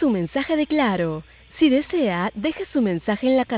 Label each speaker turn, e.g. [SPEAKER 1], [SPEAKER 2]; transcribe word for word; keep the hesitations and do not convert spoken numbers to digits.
[SPEAKER 1] su mensaje de Claro. Si desea, deje su mensaje en la